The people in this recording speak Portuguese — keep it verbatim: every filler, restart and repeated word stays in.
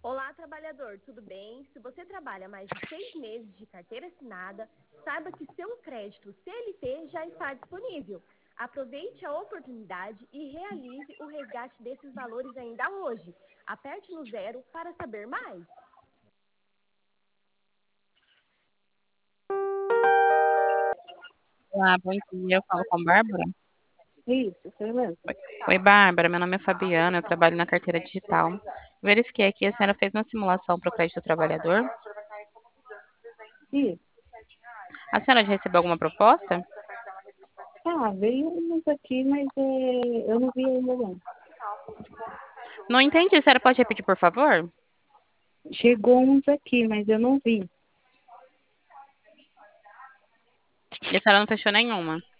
Olá, trabalhador, tudo bem? Se você trabalha mais de seis meses de carteira assinada, saiba que seu crédito C L T já está disponível. Aproveite a oportunidade e realize o resgate desses valores ainda hoje. Aperte no zero para saber mais. Olá, bom dia. Eu falo com a Bárbara. Isso, foi mesmo. Oi, Bárbara. Meu nome é Fabiana. Eu trabalho na carteira digital. Verifiquei aqui, a senhora fez uma simulação para o crédito do trabalhador. Isso. A senhora já recebeu alguma proposta? Ah, veio uns aqui, mas é, eu não vi ainda não. Não entendi. A senhora pode repetir, por favor? Chegou uns aqui, mas eu não vi. E a senhora não fechou nenhuma.